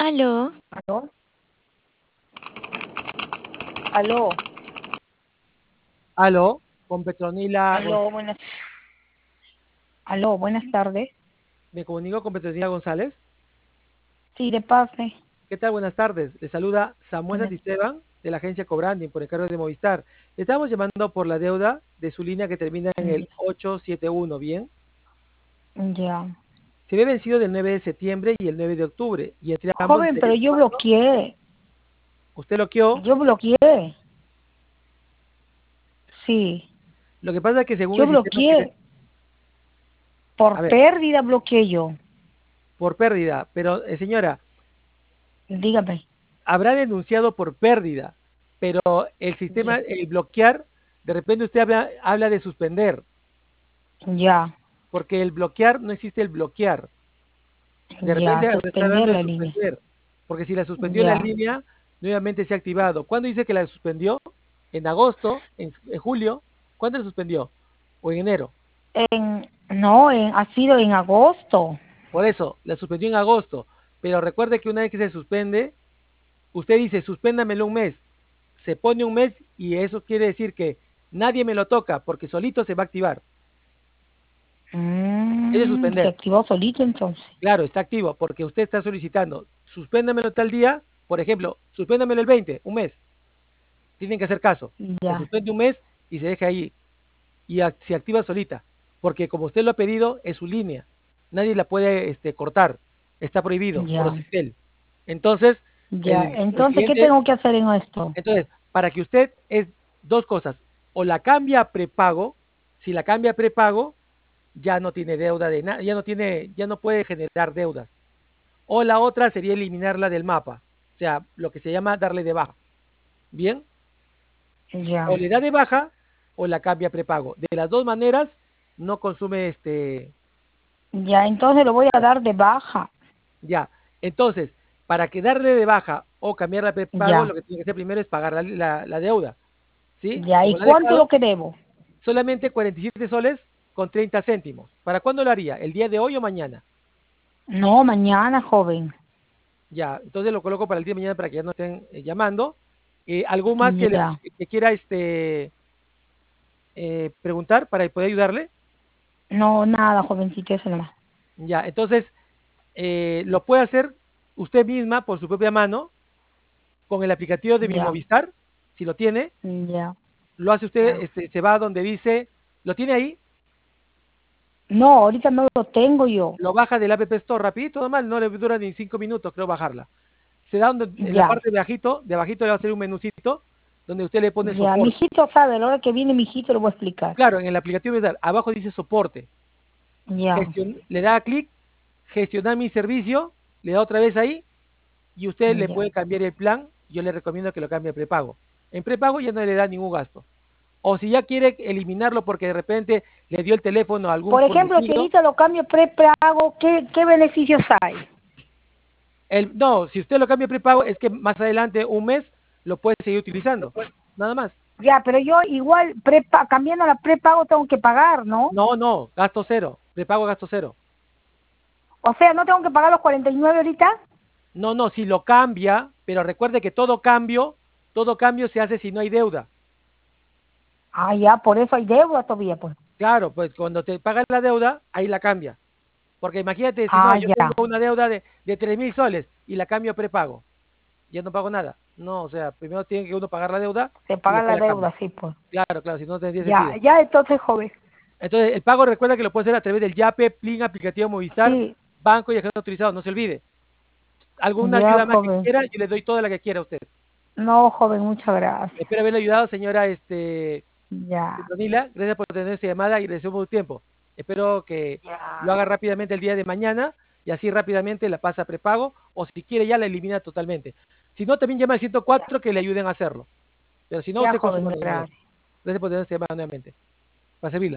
Aló, ¿Aló? Aló, Aló, con Petronila González. aló, buenas tardes. Me comunico con Petronila González. Sí, de pase. ¿Qué tal? Buenas tardes. Le saluda Samuel Buenas- Santisteban de la agencia Cobranding por encargo de Movistar. Le estamos llamando por la deuda de su línea que termina en el 871, ¿bien? Ya. Se ve vencido del 9 de septiembre y el 9 de octubre, y entre ambos Joven, estaría pero yo sumando. bloqueé. Usted bloqueó. Yo bloqueé. Sí, Lo que pasa es que según yo el sistema que bloqueé. Por a ver, pérdida bloqueé yo. por pérdida, pero señora, Dígame. habrá denunciado por pérdida, pero el sistema, Ya. el bloquear, de repente usted habla de suspender. Ya, Porque el bloquear no existe el bloquear. De ya. repente me está Suspender hablando de la línea. suspender, porque si la suspendió la Ya. línea, nuevamente se ha activado. ¿Cuándo dice que la suspendió? ¿En agosto? ¿En julio? ¿Cuándo la suspendió? ¿O en enero? No, ha sido en agosto. Por eso, la suspendió en agosto. Pero recuerde que una vez que se suspende, usted dice, suspéndamelo un mes. Se pone un mes y eso quiere decir que nadie me lo toca porque solito se va a activar. Es de Se suspender. activó solito entonces. Claro, está activo porque usted está solicitando, suspéndamelo tal día, por ejemplo, suspéndamelo el 20, un mes. Tienen que hacer caso. Se Ya, suspende un mes y se deja ahí y se activa solita, porque como usted lo ha pedido, es su línea. Nadie la puede cortar. Está prohibido por ya, Ocitel. Entonces, ya. el Entonces, ¿qué cliente, tengo que hacer en esto? entonces, para que usted es dos cosas, o la cambia a prepago, si la cambia a prepago, ya no tiene deuda de nada, ya no puede generar deudas. O la otra sería eliminarla del mapa, o sea, lo que se llama darle de baja. Bien, Ya. o le da de baja o la cambia a prepago. De las dos maneras, no consume Ya, entonces lo voy a dar de baja. ya. Entonces, para que darle de baja o cambiarla a prepago, Ya, lo que tiene que hacer primero es pagar la deuda. ¿Sí? ya. Como ¿Y la ha cuánto es lo dejado, que debo? solamente 47 soles con 30 céntimos. ¿Para cuándo lo haría? ¿El día de hoy o mañana? No, mañana, joven. Ya, entonces lo coloco para el día de mañana para que ya no estén llamando. ¿Algo más Ya. que quiera preguntar para poder ayudarle? No, nada, jovencito, eso nomás. Ya, entonces lo puede hacer usted misma por su propia mano con el aplicativo de Mi Ya, Movistar, si lo tiene, ya, lo hace usted, ya. se va donde dice, lo tiene ahí, No, ahorita no lo tengo yo. lo baja del App Store rapidito, nomás, no le dura ni 5 minutos, creo, bajarla. Se da donde, en la Ya, parte de abajito le va a hacer un menucito donde usted le pone ya. Mi soporte. hijito sabe, a la hora que viene mi hijito le voy a explicar. Claro, en el aplicativo abajo dice soporte. Ya, Le da clic, gestionar mi servicio, le da otra vez ahí y usted le ya. puede cambiar el plan. Yo le recomiendo que lo cambie a prepago. En prepago ya no le da ningún gasto. O si ya quiere eliminarlo porque de repente le dio el teléfono a algún Por ejemplo, si conocido, ahorita lo cambio prepago, ¿qué beneficios hay? no, si usted lo cambia a prepago es que más adelante, un mes, lo puede seguir utilizando. Nada más. Ya, pero yo igual cambiando la prepago tengo que pagar, ¿no? No, no, gasto cero. Prepago gasto cero. O sea, no tengo que pagar los 49 ahorita. No, no, si lo cambia, pero recuerde que todo cambio se hace si no hay deuda. Ah, ya, por eso hay deuda todavía, pues. Claro, pues cuando te pagas la deuda, ahí la cambia. Porque imagínate, si no, Ah, yo ya. tengo una deuda de 3.000 soles y la cambio a prepago. Ya no pago nada. No, o sea, primero tiene que uno pagar la deuda Se y paga después la la cambia. deuda, sí, pues. Claro, claro, si no tendría Ya, sentido. ya, entonces, joven. Entonces, el pago recuerda que lo puede hacer a través del Yape, Plin, aplicativo Movistar, Sí, banco y agente autorizado, no se olvide. ¿Alguna ya, ayuda más que joven. quiera? Yo le doy toda la que quiera a usted. No, joven, muchas gracias. Espero haberle ayudado, señora Ya, Petronila. Gracias por tener esta llamada y agradecemos su tiempo. Espero que lo ya. haga rápidamente el día de mañana y así rápidamente la pasa a prepago o si quiere ya la elimina totalmente. Si no, también llama al 104 que le ayuden a hacerlo. Pero si no, Ya, usted joven, consuma normal. gracias. Gracias por tener esta llamada nuevamente. Para servirla.